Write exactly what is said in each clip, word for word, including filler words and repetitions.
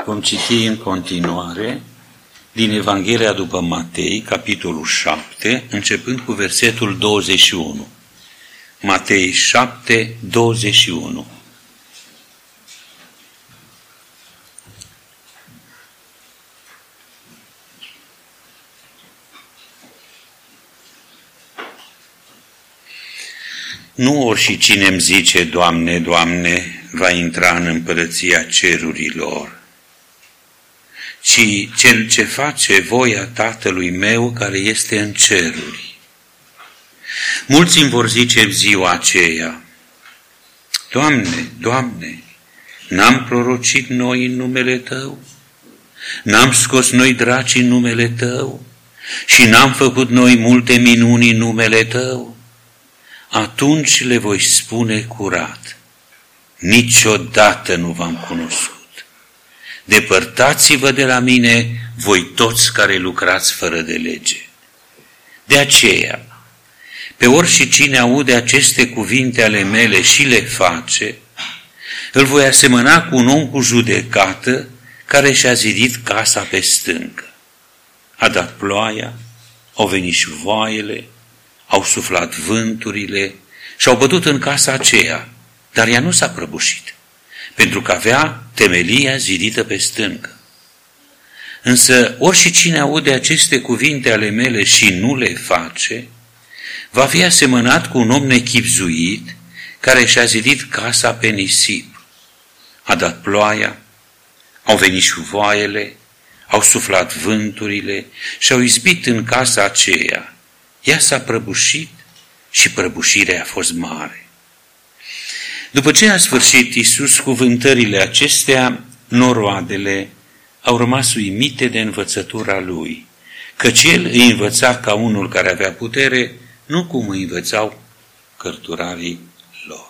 Vom citi în continuare din Evanghelia după Matei, capitolul șapte, începând cu versetul douăzeci și unu. Matei șapte, douăzeci și unu. Nu oricine îmi zice, Doamne, Doamne, va intra în împărăția cerurilor, ci cel ce face voia Tatălui meu care este în ceruri. Mulți îmi vor zice în ziua aceea, Doamne, Doamne, n-am prorocit noi în numele Tău? N-am scos noi draci în numele Tău? Și n-am făcut noi multe minuni în numele Tău? Atunci le voi spune curat, niciodată nu v-am cunoscut. Depărtați-vă de la mine, voi toți care lucrați fără de lege. De aceea, pe oricine aude aceste cuvinte ale mele și le face, îl voi asemăna cu un om cu judecată care și-a zidit casa pe stâncă. A dat ploaia, au venit și voaiele, au suflat vânturile și au bătut în casa aceea, dar ea nu s-a prăbușit, pentru că avea temelia zidită pe stâncă. Însă oricine aude aceste cuvinte ale mele și nu le face, va fi asemănat cu un om nechibzuit care și-a zidit casa pe nisip. A dat ploaia, au venit și voaiele, au suflat vânturile și au izbit în casa aceea. Ea s-a prăbușit și prăbușirea a fost mare. După ce a sfârșit Iisus cuvântările acestea, noroadele au rămas uimite de învățătura Lui, căci El îi învăța ca unul care avea putere, nu cum îi învățau cărturarii lor.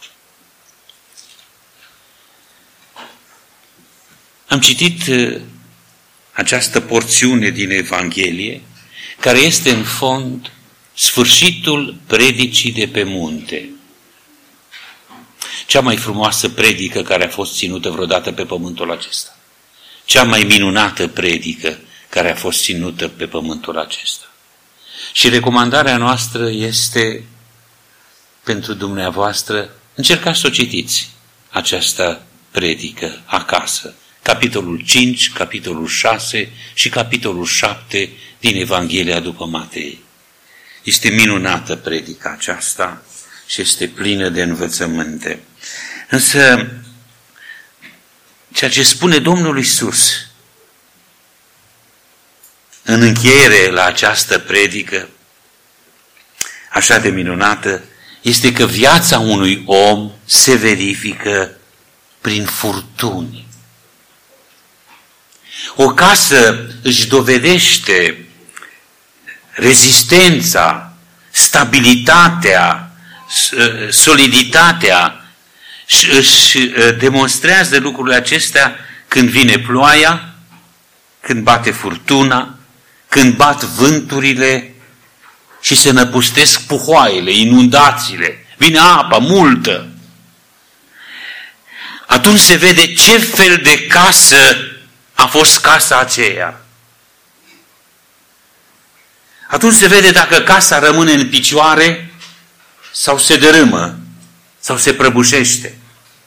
Am citit această porțiune din Evanghelie, care este în fond sfârșitul predicii de pe munte. Cea mai frumoasă predică care a fost ținută vreodată pe pământul acesta. Cea mai minunată predică care a fost ținută pe pământul acesta. Și recomandarea noastră este pentru dumneavoastră, încercați să o citiți, această predică acasă. Capitolul cinci, capitolul șase și capitolul șapte din Evanghelia după Matei. Este minunată predica aceasta și este plină de învățăminte. Însă, ceea ce spune Domnul Iisus în încheiere la această predică, așa de minunată, este că viața unui om se verifică prin furtuni. O casă își dovedește rezistența, stabilitatea, soliditatea și își demonstrează lucrurile acestea când vine ploaia, când bate furtuna, când bat vânturile și se năpustesc puhoaiele, inundațiile, vine apa multă. Atunci se vede ce fel de casă a fost casa aceea. Atunci se vede dacă casa rămâne în picioare sau se dărâmă sau se prăbușește.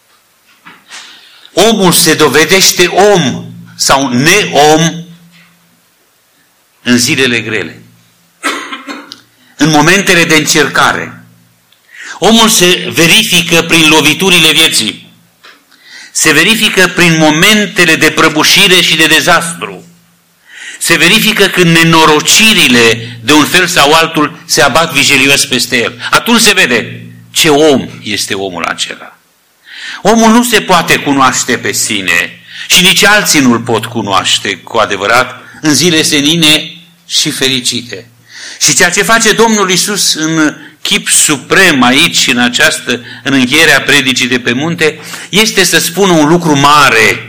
Omul se dovedește om sau neom în zilele grele, în momentele de încercare. Omul se verifică prin loviturile vieții, se verifică prin momentele de prăbușire și de dezastru. Se verifică când nenorocirile, de un fel sau altul, se abat vigilios peste el. Atunci se vede ce om este omul acela. Omul nu se poate cunoaște pe sine și nici alții nu-l pot cunoaște cu adevărat în zile senine și fericite. Și ceea ce face Domnul Iisus în chip suprem aici, în această, în încheierea predicii de pe munte, este să spună un lucru mare.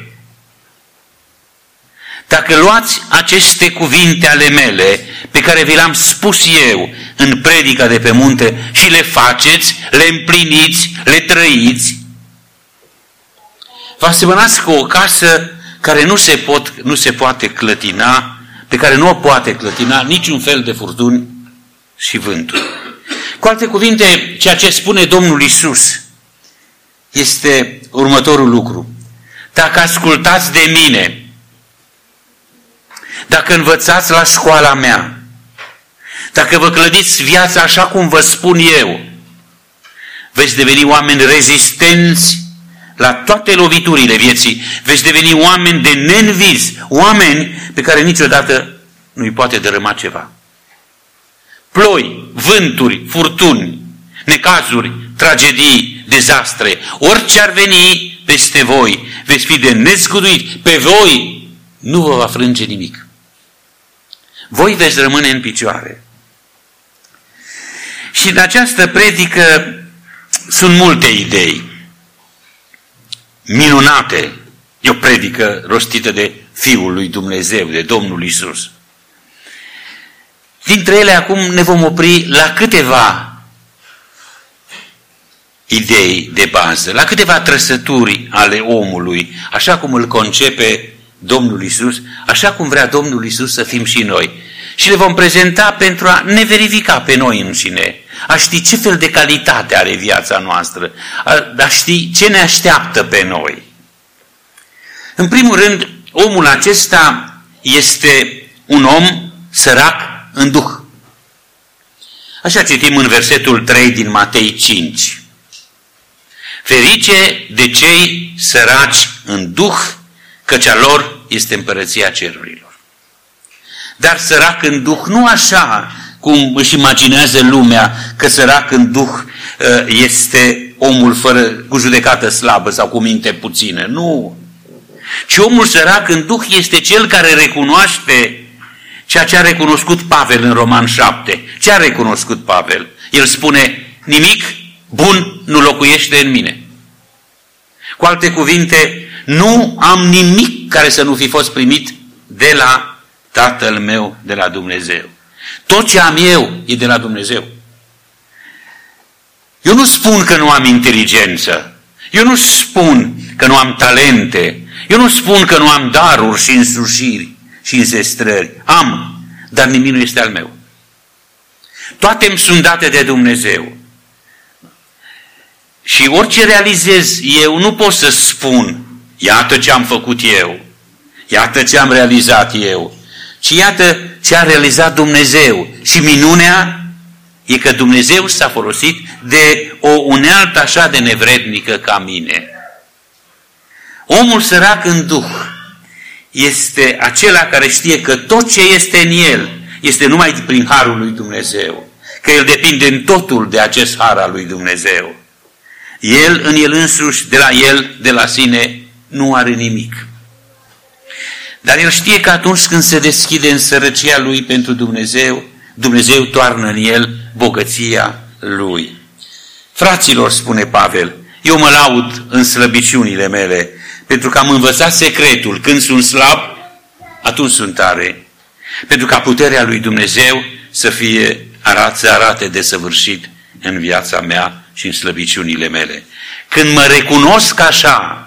Dacă luați aceste cuvinte ale mele, pe care vi le-am spus eu în predica de pe munte, și le faceți, le împliniți, le trăiți, vă asemănați cu o casă care nu se, pot, nu se poate clătina, pe care nu o poate clătina niciun fel de furtuni și vânturi. Cu alte cuvinte, ceea ce spune Domnul Iisus este următorul lucru. Dacă ascultați de mine, dacă învățați la școala mea, dacă vă clădiți viața așa cum vă spun eu, veți deveni oameni rezistenți la toate loviturile vieții, veți deveni oameni de neînvizi, oameni pe care niciodată nu-i poate dărâma ceva. Ploi, vânturi, furtuni, necazuri, tragedii, dezastre, orice ar veni peste voi, veți fi de nezguduit, pe voi nu vă va frânge nimic. Voi veți rămâne în picioare. Și în această predică sunt multe idei minunate. E o predică rostită de Fiul lui Dumnezeu, de Domnul Iisus. Dintre ele acum ne vom opri la câteva idei de bază, la câteva trăsături ale omului, așa cum îl concepe Domnul Iisus, așa cum vrea Domnul Iisus să fim și noi. Și le vom prezenta pentru a ne verifica pe noi înșine, a ști ce fel de calitate are viața noastră, a ști ce ne așteaptă pe noi. În primul rând, omul acesta este un om sărac în duh. Așa citim în versetul trei din Matei cinci. Ferice de cei săraci în duh, căci a lor este împărăția cerurilor. Dar sărac în duh nu așa cum își imaginează lumea că sărac în duh este omul fără, cu judecată slabă sau cu minte puțină. Nu. Ci omul sărac în duh este cel care recunoaște ceea ce a recunoscut Pavel în Roman șapte. Ce a recunoscut Pavel? El spune, nimic bun nu locuiește în mine. Cu alte cuvinte, nu am nimic care să nu fi fost primit de la Tatăl meu, de la Dumnezeu. Tot ce am eu e de la Dumnezeu. Eu nu spun că nu am inteligență. Eu nu spun că nu am talente. Eu nu spun că nu am daruri și însușiri și înzestrări. Am, dar nimic nu este al meu. Toate îmi sunt date de Dumnezeu. Și orice realizez eu, nu pot să spun, iată ce am făcut eu, iată ce am realizat eu, ci iată ce a realizat Dumnezeu. Și minunea e că Dumnezeu s-a folosit de o unealtă așa de nevrednică ca mine. Omul sărac în duh este acela care știe că tot ce este în el este numai prin harul lui Dumnezeu, că el depinde în totul de acest har al lui Dumnezeu. El în el însuși, de la el, de la sine, nu are nimic. Dar el știe că atunci când se deschide în sărăcia lui pentru Dumnezeu, Dumnezeu toarnă în el bogăția lui. Fraților, spune Pavel, eu mă laud în slăbiciunile mele, pentru că am învățat secretul. Când sunt slab, atunci sunt tare. Pentru ca puterea lui Dumnezeu să fie arat, să arate desăvârșit în viața mea și în slăbiciunile mele. Când mă recunosc așa,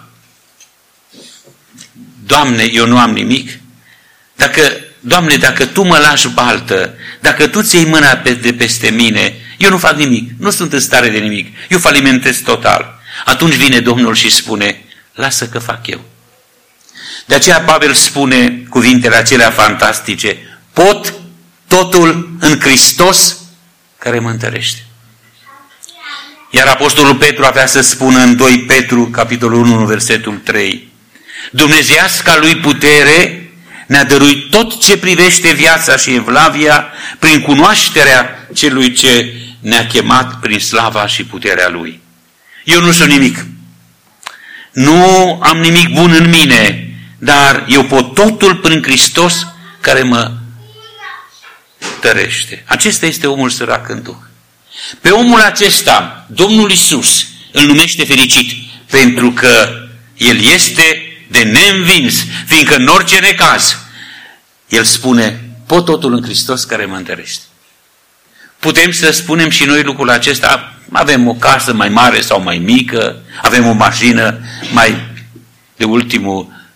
Doamne, eu nu am nimic, dacă, Doamne, dacă Tu mă lași baltă, dacă Tu ți iei mâna de peste mine, eu nu fac nimic, nu sunt în stare de nimic, eu falimentez total. Atunci vine Domnul și spune, lasă că fac eu. De aceea Pavel spune cuvintele acelea fantastice, pot totul în Hristos care mă întărește. Iar Apostolul Petru avea să spună în doi Petru, capitolul unu, versetul trei, Dumnezeiasca lui putere ne-a dăruit tot ce privește viața și evlavia prin cunoașterea celui ce ne-a chemat prin slava și puterea lui. Eu nu sunt nimic. Nu am nimic bun în mine, dar eu pot totul prin Hristos care mă tărește. Acesta este omul sărac în duh. Pe omul acesta, Domnul Iisus îl numește fericit, pentru că el este de neînvins, fiindcă în orice necaz, el spune, pot totul în Hristos care mă întărește. Putem să spunem și noi lucrul acesta, avem o casă mai mare sau mai mică, avem o mașină mai de ultimul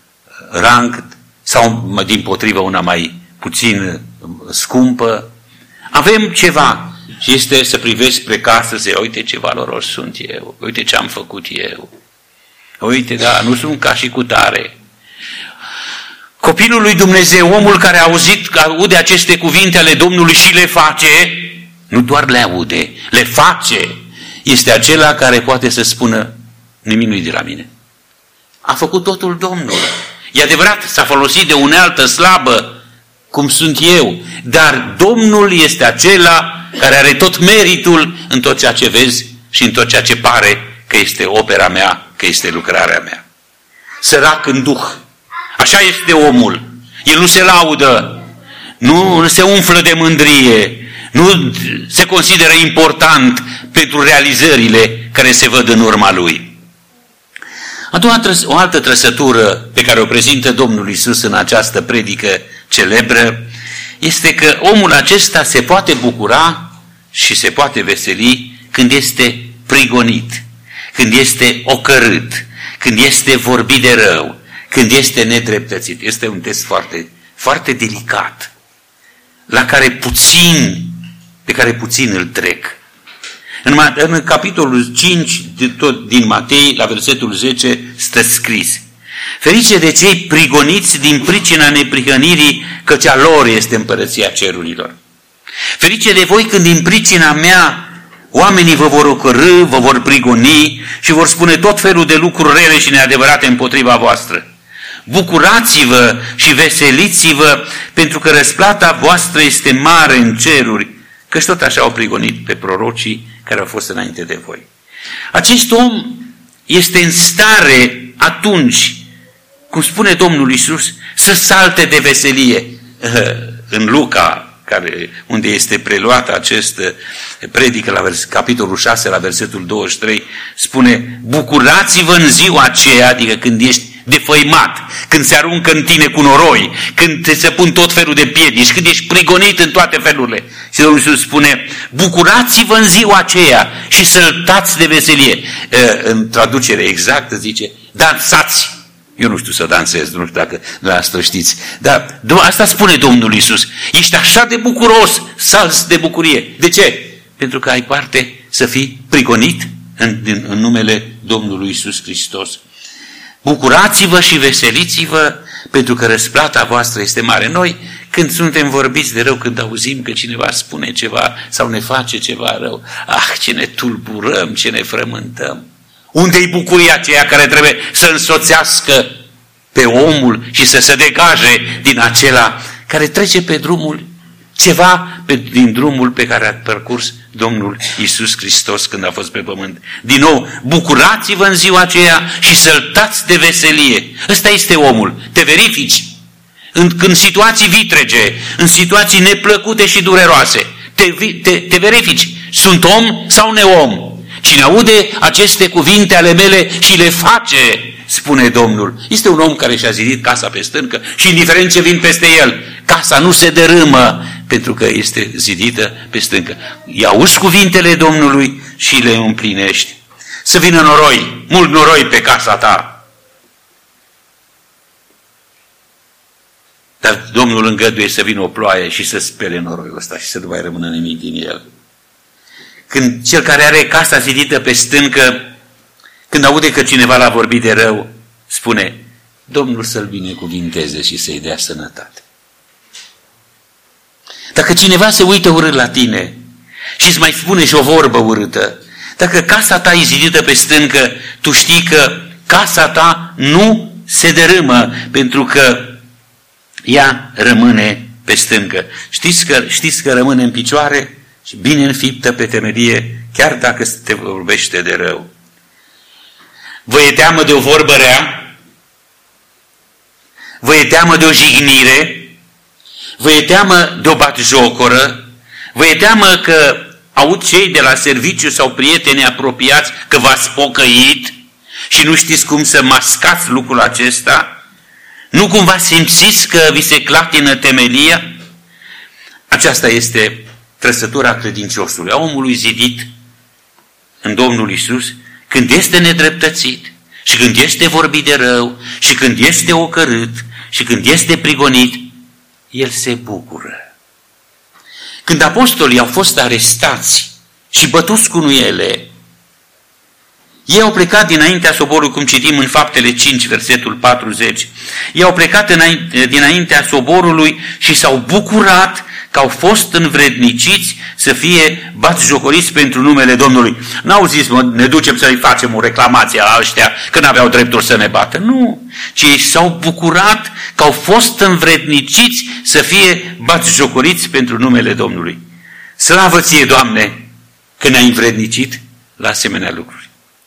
rang sau dimpotrivă una mai puțin scumpă. Avem ceva și este să privești spre casă, să uite ce valoros sunt eu, uite ce am făcut eu. Uite, da, nu sunt ca și cu tare. Copilul lui Dumnezeu, omul care a auzit, că aude aceste cuvinte ale Domnului și le face, nu doar le aude, le face, este acela care poate să spună, nimic nu-i de la mine. A făcut totul Domnul. E adevărat, s-a folosit de unealtă slabă, cum sunt eu, dar Domnul este acela care are tot meritul în tot ceea ce vezi și în tot ceea ce pare că este opera mea, că este lucrarea mea. Sărac în duh. Așa este omul. El nu se laudă, nu se umflă de mândrie, nu se consideră important pentru realizările care se văd în urma lui. A doua, o altă trăsătură pe care o prezintă Domnul Iisus în această predică celebră este că omul acesta se poate bucura și se poate veseli când este prigonit, când este ocărât, când este vorbit de rău, când este nedreptățit. Este un test foarte, foarte delicat, la care puțin, pe care puțin îl trec. În, în capitolul cinci, tot din Matei, la versetul zece, stă scris: ferice de cei prigoniți din pricina neprihănirii, căci a lor este împărăția cerurilor. Ferice de voi când din pricina mea oamenii vă vor ocărî, vă vor prigoni și vor spune tot felul de lucruri rele și neadevărate împotriva voastră. Bucurați-vă și veseliți-vă, pentru că răsplata voastră este mare în ceruri, căci tot așa au prigonit pe prorocii care au fost înainte de voi. Acest om este în stare atunci, cum spune Domnul Iisus, să salte de veselie. În Luca, care, unde este preluată această predică la vers, capitolul șase, la versetul douăzeci și trei, spune: bucurați-vă în ziua aceea, adică când ești defăimat, când se aruncă în tine cu noroi, când te se pun tot felul de piedici, când ești prigonit în toate felurile. Și Domnul Iisus spune: bucurați-vă în ziua aceea și săltați de veselie. În traducere exactă zice: dansați. Eu nu știu să dansez, nu știu dacă dumneavoastră știți, dar asta spune Domnul Iisus. Ești așa de bucuros, salți de bucurie. De ce? Pentru că ai parte să fii prigonit în, în, în numele Domnului Iisus Hristos. Bucurați-vă și veseliți-vă, pentru că răsplata voastră este mare. Noi, când suntem vorbiți de rău, când auzim că cineva spune ceva sau ne face ceva rău, ah, ce ne tulburăm, ce ne frământăm. Unde-i bucuria aceea care trebuie să însoțească pe omul și să se degaje din acela care trece pe drumul, ceva pe, din drumul pe care a parcurs Domnul Iisus Hristos când a fost pe pământ. Din nou, bucurați-vă în ziua aceea și săltați de veselie. Ăsta este omul. Te verifici în, în situații vitrege, în situații neplăcute și dureroase. Te, te, te verifici. Sunt om sau neom? Cine aude aceste cuvinte ale mele și le face, spune Domnul, este un om care și-a zidit casa pe stâncă și indiferent ce vin peste el, casa nu se dărâmă pentru că este zidită pe stâncă. I-auzi cuvintele Domnului și le împlinești. Să vină noroi, mult noroi pe casa ta. Dar Domnul îngăduie să vină o ploaie și să spele noroiul ăsta și să nu mai rămână nimic din el. Când cel care are casa zidită pe stâncă, când aude că cineva l-a vorbit de rău, spune: Domnul să-l binecuvinteze și să-i dea sănătate. Dacă cineva se uită urât la tine și îți mai spune și o vorbă urâtă, dacă casa ta e zidită pe stâncă, tu știi că casa ta nu se dărâmă, pentru că ea rămâne pe stâncă. Știți că, știți că rămâne în picioare și bine înfiptă pe temelie, chiar dacă te vorbește de rău. Vă e teamă de o vorbă rea? Vă e teamă de o jignire? Vă e teamă de o batjocoră? Vă e teamă că aud cei de la serviciu sau prieteni apropiați că v-ați pocăit și nu știți cum să mascați lucrul acesta? Nu cumva simțiți că vi se clatină temelia? Aceasta este trăsătura credinciosului, a omului zidit în Domnul Iisus, când este nedreptățit, Și când este vorbit de rău, și când este ocărât, și când este prigonit, el se bucură. Când apostolii au fost arestați și bătuți cu nuiele, ei au plecat dinaintea soborului, cum citim în Faptele cinci, versetul patruzeci. Ei au plecat înainte, dinaintea soborului și s-au bucurat că au fost învredniciți să fie batjocoriți pentru numele Domnului. N-au zis, mă, ne ducem să-i facem o reclamație la ăștia că n-aveau dreptul să ne bată. Nu, ci ei s-au bucurat că au fost învredniciți să fie batjocoriți pentru numele Domnului. Slavă ție, Doamne, că ne-ai învrednicit la asemenea lucruri.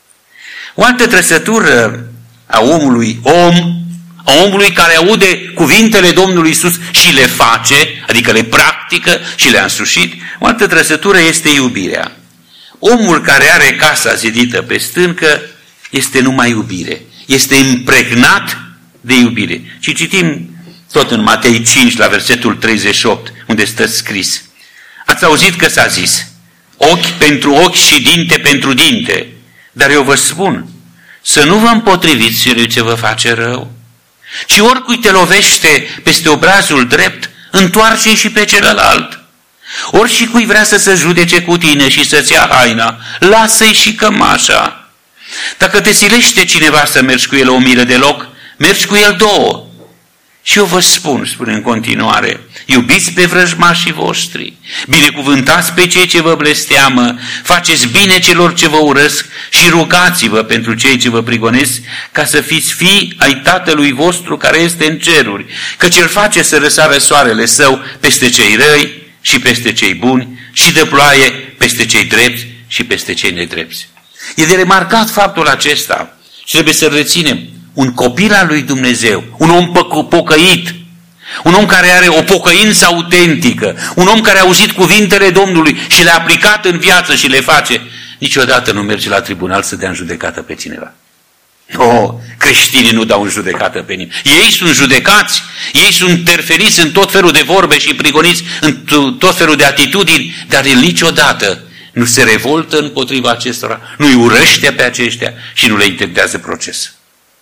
O altă trăsătură a omului, om, a omului care aude cuvintele Domnului Iisus și le face, adică le practică și le-a însușit, o altă trăsătură este iubirea. Omul care are casa zidită pe stâncă este numai iubire, este impregnat de iubire. Și citim tot în Matei cinci, la versetul treizeci și opt, unde stă scris: ați auzit că s-a zis, ochi pentru ochi și dinte pentru dinte. Dar eu vă spun, să nu vă împotriviți celui ce vă face rău, ci oricui te lovește peste obrazul drept, întoarce-i și pe celălalt. Ori și cui vrea să se judece cu tine și să-ți ia haina, lasă-i și cămașa. Dacă te silește cineva să mergi cu el o milă de loc, mergi cu el două. Și eu vă spun, spune în continuare, iubiți pe vrăjmașii voștri, binecuvântați pe cei ce vă blesteamă, faceți bine celor ce vă urăsc și rugați-vă pentru cei ce vă prigonesc, ca să fiți fii ai Tatălui vostru care este în ceruri, căci El face să răsară soarele Său peste cei răi și peste cei buni și dă ploaie peste cei drepți și peste cei nedrepți. E de remarcat faptul acesta și trebuie să reținem. Un copil al lui Dumnezeu, un om pocăit, un om care are o pocăință autentică, un om care a auzit cuvintele Domnului și le-a aplicat în viață și le face, niciodată nu merge la tribunal să dea în judecată pe cineva. No, creștinii nu dau în judecată pe nimeni. Ei sunt judecați, ei sunt terferiți în tot felul de vorbe și prigoniți în tot felul de atitudini, dar el niciodată nu se revoltă împotriva acestora, nu-i urăște pe aceștia și nu le intentează proces.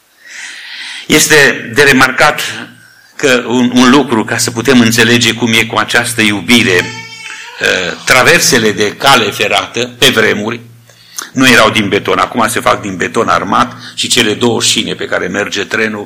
Este de remarcat că un, un lucru, ca să putem înțelege cum e cu această iubire, traversele de cale ferată, pe vremuri, nu erau din beton, acum se fac din beton armat și cele două șine pe care merge trenul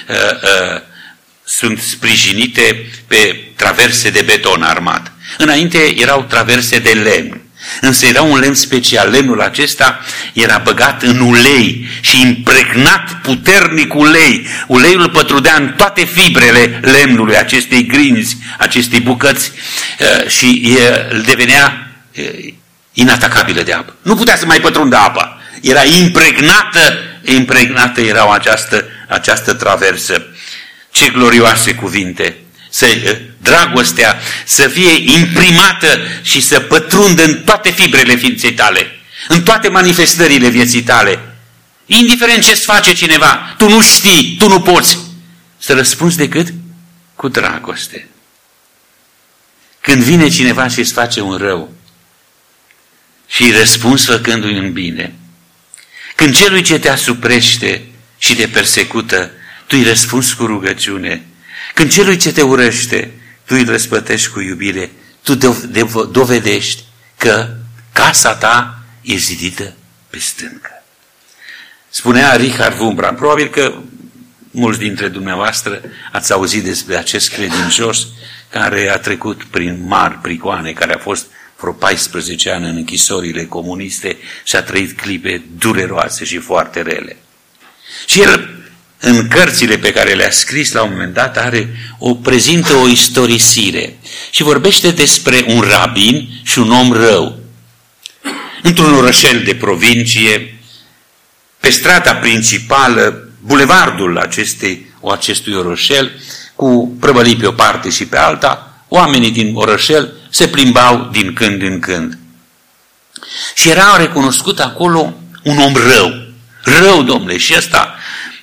sunt sprijinite pe traverse de beton armat. Înainte erau traverse de lemn. Însă era un lemn special. Lemnul acesta era băgat în ulei și impregnat puternic ulei. Uleiul pătrundea în toate fibrele lemnului, acestei grinzi, acestei bucăți și devenea inatacabilă de apă. Nu putea să mai pătrundă apa. Era impregnată, impregnată erau această, această traversă. Ce glorioase cuvinte! Să, dragostea să fie imprimată și să pătrundă în toate fibrele ființei tale, în toate manifestările vieții tale. Indiferent ce-ți face cineva, tu nu știi, tu nu poți să răspunzi decât cu dragoste. Când vine cineva și îți face un rău și îi răspunzi făcându-i un bine, când celui ce te asuprește și te persecută, tu îi răspunzi cu rugăciune, când celui ce te urăște, tu îi răspătești cu iubire, tu dovedești că casa ta e zidită pe stâncă. Spunea Richard Wurmbrand, probabil că mulți dintre dumneavoastră ați auzit despre acest credincios care a trecut prin mari prigoane, care a fost vreo paisprezece ani în închisorile comuniste și a trăit clipe dureroase și foarte rele. Și el, în cărțile pe care le-a scris la un moment dat, are o, prezintă o istorisire și vorbește despre un rabin și un om rău. Într-un orășel de provincie, pe strada principală, bulevardul acestei, o acestui orășel, cu prăvălii pe o parte și pe alta, oamenii din orășel se plimbau din când în când. Și era recunoscut acolo un om rău. Rău, domnule, și ăsta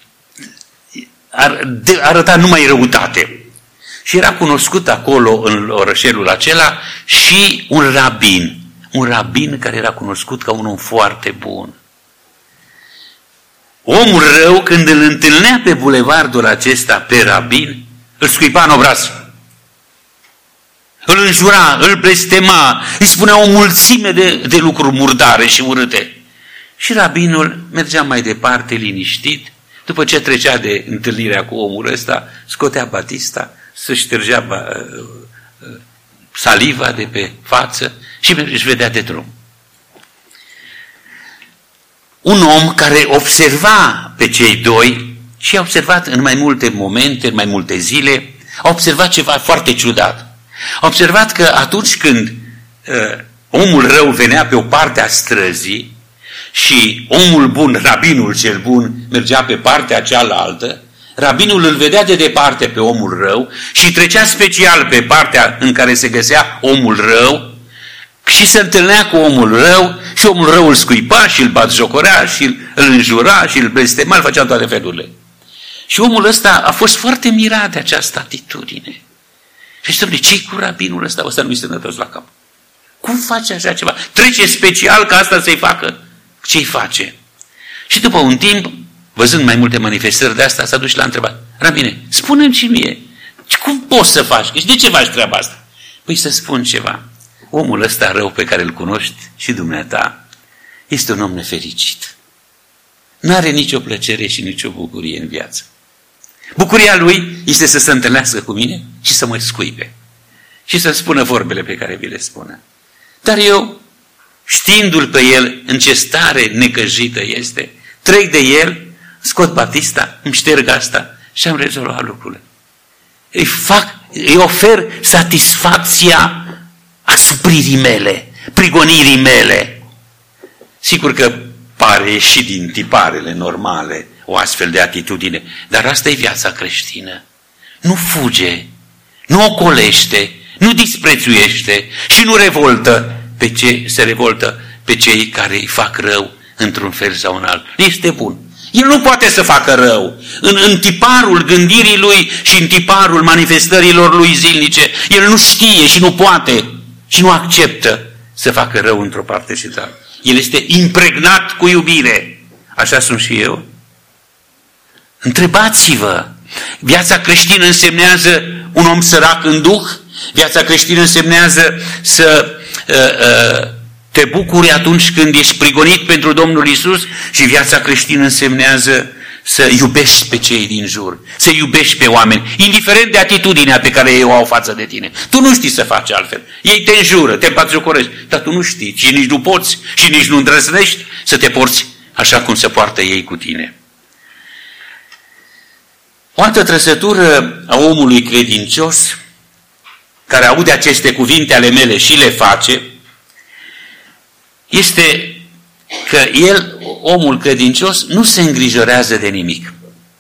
arăta numai răutate. Și era cunoscut acolo, în orășelul acela, și un rabin. Un rabin care era cunoscut ca un om foarte bun. Omul rău, când îl întâlnea pe bulevardul acesta pe rabin, îl scuipa în obraz. Îl înjura, îl blestema, îi spunea o mulțime de, de lucruri murdare și urâte. Și rabinul mergea mai departe, liniștit. După ce trecea de întâlnirea cu omul ăsta, scotea batista, să ștergea saliva de pe față și își vedea de drum. Un om care observa pe cei doi și a observat în mai multe momente, în mai multe zile, a observat ceva foarte ciudat. A observat că atunci când uh, omul rău venea pe o parte a străzii și omul bun, rabinul cel bun, mergea pe partea cealaltă, rabinul îl vedea de departe pe omul rău și trecea special pe partea în care se găsea omul rău și se întâlnea cu omul rău și omul rău îl scuipa și îl batjocorea și îl înjura și îl blestema, îl făcea toate felurile. Și omul ăsta a fost foarte mirat de această atitudine. Și zice, ce-i cu rabinul ăsta? Ăsta nu-i sănătos la cap. Cum face așa ceva? Trece special ca asta să-i facă? Ce-i face? Și după un timp, văzând mai multe manifestări de asta, s-a dus și l-a întrebat. Rabine, spune-mi și mie, cum poți să faci? Și de ce faci treaba asta? Păi să spun ceva. Omul ăsta rău pe care îl cunoști și dumneata este un om nefericit. N-are nicio plăcere și nicio bucurie în viață. Bucuria lui este să se întâlnească cu mine și să mă scuipe. Și să-mi spună vorbele pe care vi le spună. Dar eu, știindu-l pe el în ce stare necăjită este, trec de el, scot batista, îmi șterg asta și am rezolvat lucrurile. Îi fac, îi ofer satisfacția asupririi mele, prigonirii mele. Sigur că pare și din tiparele normale o astfel de atitudine, dar asta e viața creștină. Nu fuge, nu ocolește, nu disprețuiește și nu revoltă pe ce se revoltă pe cei care îi fac rău într-un fel sau în alt. Este bun. El nu poate să facă rău. În, în tiparul gândirii lui și în tiparul manifestărilor lui zilnice, el nu știe și nu poate și nu acceptă să facă rău într-o parte și alta. El este impregnat cu iubire. Așa sunt și eu. Întrebați-vă, viața creștină însemnează un om sărac în duh? Viața creștină însemnează să uh, uh, te bucuri atunci când ești prigonit pentru Domnul Iisus? Și viața creștină însemnează să iubești pe cei din jur, să iubești pe oameni, indiferent de atitudinea pe care ei o au față de tine. Tu nu știi să faci altfel. Ei te înjură, te batjocorești, dar tu nu știi și nici nu poți și nici nu îndrăznești să te porți așa cum se poartă ei cu tine. O altă trăsătură a omului credincios, care aude aceste cuvinte ale mele și le face, este că el, omul credincios, nu se îngrijorează de nimic.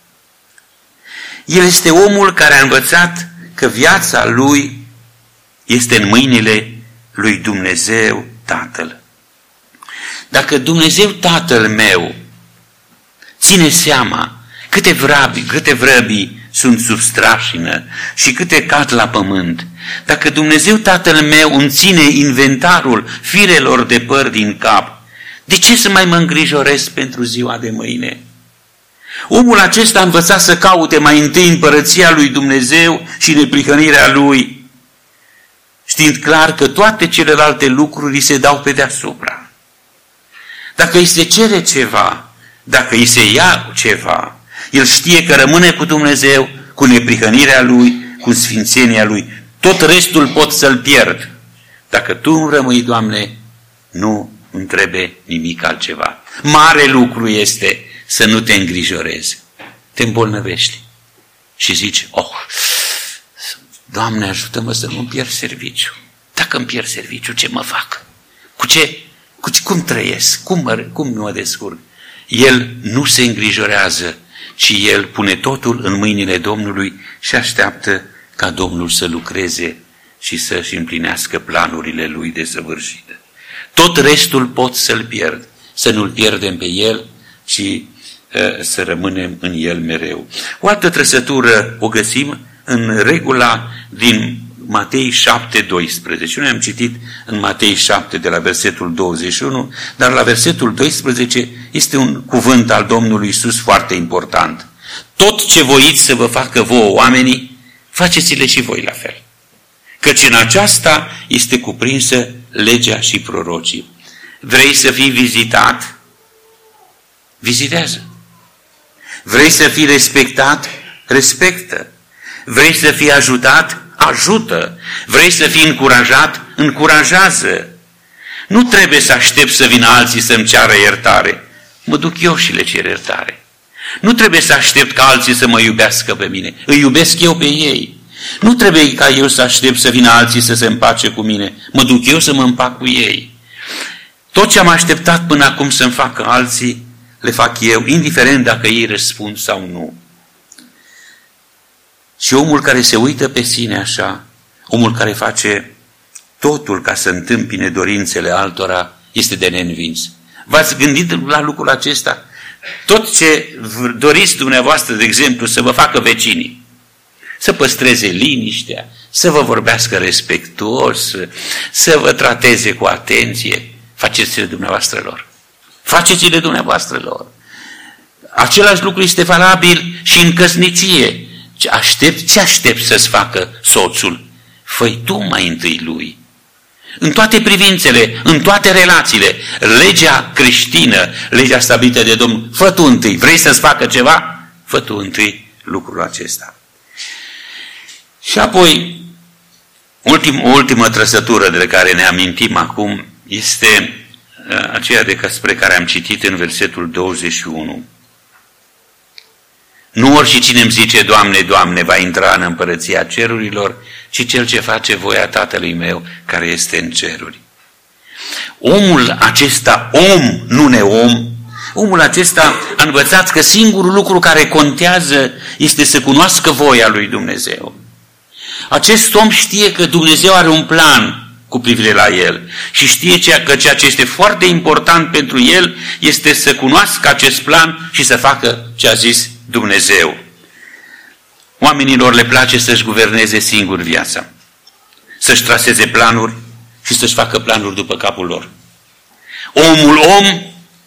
El este omul care a învățat că viața lui este în mâinile lui Dumnezeu Tatăl. Dacă Dumnezeu Tatăl meu ține seama câte vrăbi, câte vrăbii sunt sub strașină și câte cad la pământ, dacă Dumnezeu Tatăl meu îmi ține inventarul firelor de păr din cap, de ce să mai mă îngrijorez pentru ziua de mâine? Omul acesta a învățat să caute mai întâi împărăția lui Dumnezeu și neprihănirea lui, știind clar că toate celelalte lucruri îi se dau pe deasupra. Dacă îi se cere ceva, dacă îi se ia ceva, el știe că rămâne cu Dumnezeu, cu neprihănirea lui, cu sfințenia lui. Tot restul pot să-l pierd. Dacă tu nu rămâi, Doamne, nu îmi trebuie nimic altceva. Mare lucru este să nu te îngrijorezi. Te îmbolnăvești și zici, oh, Doamne, ajută-mă să nu-mi pierd serviciu. Dacă îmi pierd serviciu, ce mă fac? Cu ce? Cu ce? Cum trăiesc? Cum mă, cum mă descurc? El nu se îngrijorează, ci el pune totul în mâinile Domnului și așteaptă ca Domnul să lucreze și să-și împlinească planurile lui desăvârșite. Tot restul pot să-l pierd, să nu-l pierdem pe el, ci uh, să rămânem în el mereu. O altă trăsătură o găsim în regula din Matei șapte, doisprezece. Noi am citit în Matei șapte de la versetul douăzeci și unu, dar la versetul doisprezece este un cuvânt al Domnului Iisus foarte important. Tot ce voiți să vă facă vouă oamenii, faceți-le și voi la fel. Căci în aceasta este cuprinsă legea și prorocii. Vrei să fii vizitat? Vizitează. Vrei să fii respectat? Respectă. Vrei să fii ajutat? Ajută. Vrei să fii încurajat? Încurajează. Nu trebuie să aștept să vină alții să-mi ceară iertare. Mă duc eu și le cer iertare. Nu trebuie să aștept ca alții să mă iubească pe mine. Îi iubesc eu pe ei. Nu trebuie ca eu să aștept să vină alții să se împace cu mine. Mă duc eu să mă împac cu ei. Tot ce am așteptat până acum să-mi facă alții, le fac eu, indiferent dacă ei răspund sau nu. Și omul care se uită pe sine așa, omul care face totul ca să întâmpine dorințele altora, este de neînvins. V-ați gândit la lucrul acesta? Tot ce doriți dumneavoastră, de exemplu, să vă facă vecinii, să păstreze liniștea, să vă vorbească respectuos, să vă trateze cu atenție, faceți-le dumneavoastră lor. Faceți-le dumneavoastră lor. Același lucru este valabil și în căsnicie. Ce aștept, ce aștept să-ți facă soțul? Fă-i tu mai întâi lui. În toate privințele, în toate relațiile, legea creștină, legea stabilită de Domnul, fă tu întâi. Vrei să-ți facă ceva? Fă tu întâi lucrul acesta. Și apoi, ultim, o ultimă trăsătură de care ne amintim acum este aceea de spre care am citit în versetul douăzeci și unu. Nu oricine îmi zice, Doamne, Doamne, va intra în împărăția cerurilor, ci cel ce face voia Tatălui meu care este în ceruri. Omul acesta, om, nu neom, omul acesta a învățat că singurul lucru care contează este să cunoască voia lui Dumnezeu. Acest om știe că Dumnezeu are un plan cu privire la el și știe că ceea ce este foarte important pentru el este să cunoască acest plan și să facă ce a zis Dumnezeu. Oamenilor le place să-și guverneze singur viața, să-și traseze planuri și să-și facă planuri după capul lor. Omul om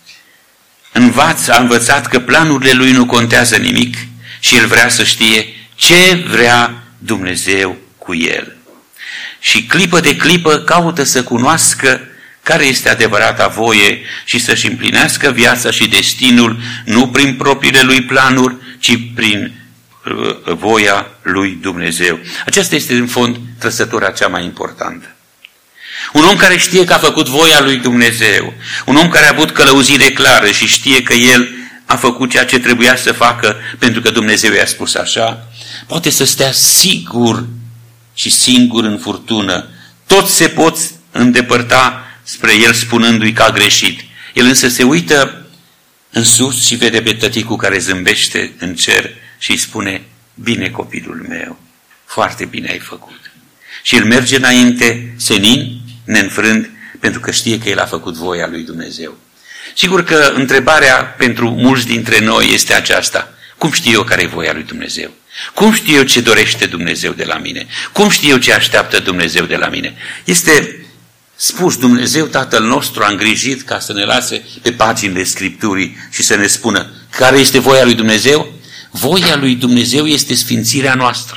învață, a învățat că planurile lui nu contează nimic și el vrea să știe ce vrea Dumnezeu cu el. Și clipă de clipă caută să cunoască care este adevărata voie și să-și împlinească viața și destinul nu prin propriile lui planuri, ci prin uh, voia lui Dumnezeu. Aceasta este în fond trăsătura cea mai importantă. Un om care știe că a făcut voia lui Dumnezeu, un om care a avut călăuzire clară și știe că el a făcut ceea ce trebuia să facă pentru că Dumnezeu i-a spus așa, poate să stea sigur și singur în furtună. Toți se pot îndepărta spre el spunându-i că a greșit. El însă se uită în sus și vede pe tăticul care zâmbește în cer și îi spune, bine copilul meu, foarte bine ai făcut. Și el merge înainte, senin, neînfrânt, pentru că știe că el a făcut voia lui Dumnezeu. Sigur că întrebarea pentru mulți dintre noi este aceasta, cum știu eu care e voia lui Dumnezeu? Cum știu eu ce dorește Dumnezeu de la mine? Cum știu eu ce așteaptă Dumnezeu de la mine? Este spus, Dumnezeu Tatăl nostru a îngrijit ca să ne lase pe paginile Scripturii și să ne spună care este voia lui Dumnezeu? Voia lui Dumnezeu este sfințirea noastră.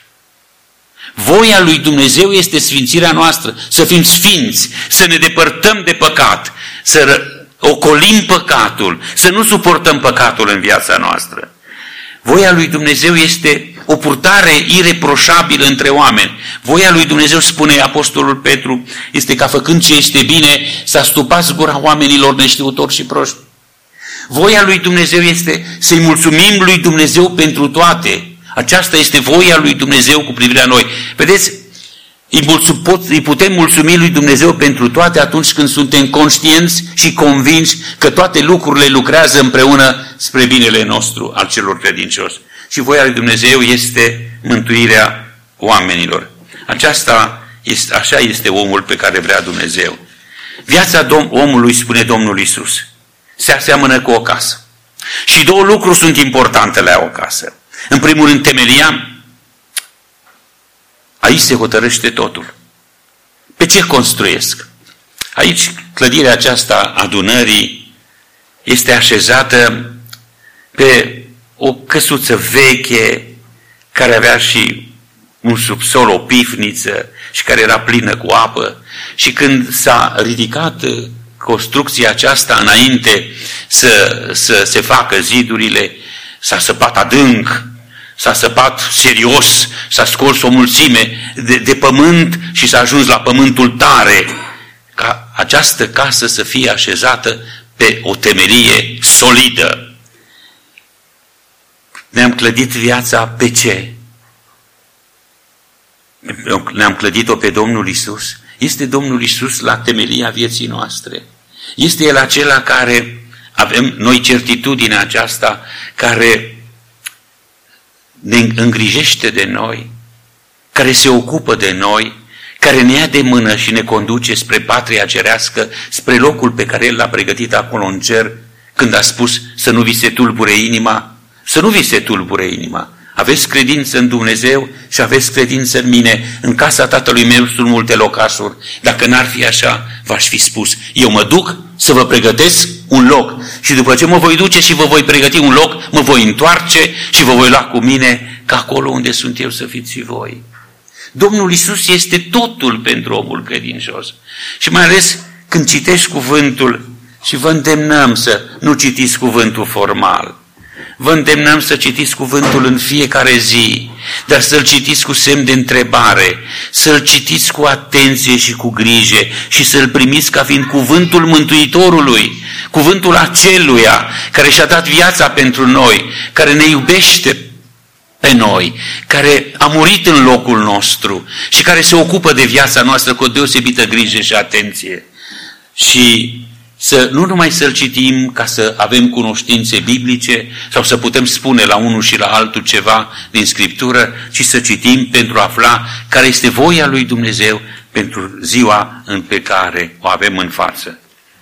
Voia lui Dumnezeu este sfințirea noastră, să fim sfinți, să ne depărtăm de păcat, să ocolim păcatul, să nu suportăm păcatul în viața noastră. Voia lui Dumnezeu este o purtare ireproșabilă între oameni. Voia lui Dumnezeu, spune Apostolul Petru, este ca făcând ce este bine să astupați gura oamenilor neștiutori și proști. Voia lui Dumnezeu este să-i mulțumim lui Dumnezeu pentru toate. Aceasta este voia lui Dumnezeu cu privire la noi. Vedeți, îi putem mulțumi lui Dumnezeu pentru toate atunci când suntem conștienți și convinși că toate lucrurile lucrează împreună spre binele nostru al celor credincioși. Și voia lui Dumnezeu este mântuirea oamenilor. Aceasta este, așa este omul pe care vrea Dumnezeu. Viața omului, spune Domnul Iisus, se aseamănă cu o casă. Și două lucruri sunt importante la o casă. În primul rând, temelia. Aici se hotărăște totul. Pe ce construiesc? Aici, clădirea aceasta adunării este așezată pe o căsuță veche care avea și un subsol, o pifniță și care era plină cu apă. Și când s-a ridicat construcția aceasta înainte să, să se facă zidurile, s-a săpat adânc, s-a săpat serios, s-a scos o mulțime de, de pământ și s-a ajuns la pământul tare, ca această casă să fie așezată pe o temelie solidă. Ne-am clădit viața pe ce? Ne-am clădit-o pe Domnul Iisus? Este Domnul Iisus la temelia vieții noastre. Este El acela care, avem noi certitudinea aceasta, care ne îngrijește de noi, care se ocupă de noi, care ne ia de mână și ne conduce spre patria cerească, spre locul pe care El l-a pregătit acolo în cer, când a spus să nu vi se tulbure inima, să nu vi se tulbure inima. Aveți credință în Dumnezeu și aveți credință în mine. În casa Tatălui meu sunt multe locașuri. Dacă n-ar fi așa, v-aș fi spus. Eu mă duc să vă pregătesc un loc. Și după ce mă voi duce și vă voi pregăti un loc, mă voi întoarce și vă voi lua cu mine, ca acolo unde sunt eu să fiți și voi. Domnul Iisus este totul pentru omul credincios. Și mai ales când citești cuvântul, și vă îndemnăm să nu citiți cuvântul formal. Vă îndemnăm să citiți cuvântul în fiecare zi, dar să-l citiți cu semn de întrebare, să-l citiți cu atenție și cu grijă și să-l primiți ca fiind cuvântul Mântuitorului, cuvântul aceluia care și-a dat viața pentru noi, care ne iubește pe noi, care a murit în locul nostru și care se ocupă de viața noastră cu o deosebită grijă și atenție. Și să nu numai să-l citim ca să avem cunoștințe biblice sau să putem spune la unul și la altul ceva din Scriptură, ci să citim pentru a afla care este voia lui Dumnezeu pentru ziua în pe care o avem în față.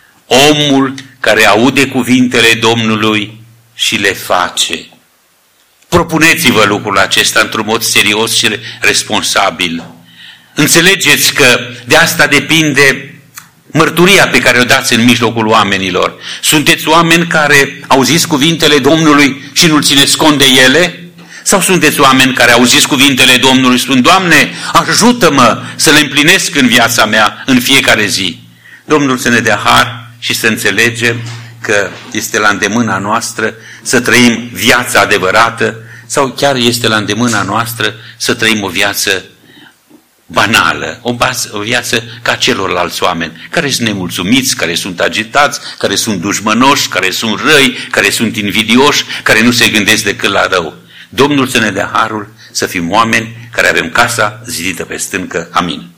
Omul care aude cuvintele Domnului și le face. Propuneți-vă lucrul acesta într-un mod serios și responsabil. Înțelegeți că de asta depinde mărturia pe care o dați în mijlocul oamenilor. Sunteți oameni care auziți cuvintele Domnului și nu-l țineți cont de ele? Sau sunteți oameni care auziți cuvintele Domnului și spun, Doamne, ajută-mă să le împlinesc în viața mea în fiecare zi? Domnul să ne dea har și să înțelegem că este la îndemâna noastră să trăim viața adevărată sau chiar este la îndemâna noastră să trăim o viață banală, o, bază, o viață ca celorlalți oameni, care sunt nemulțumiți, care sunt agitați, care sunt dușmănoși, care sunt răi, care sunt invidioși, care nu se gândesc decât la rău. Domnul să ne dea harul să fim oameni care avem casa zidită pe stâncă. Amin.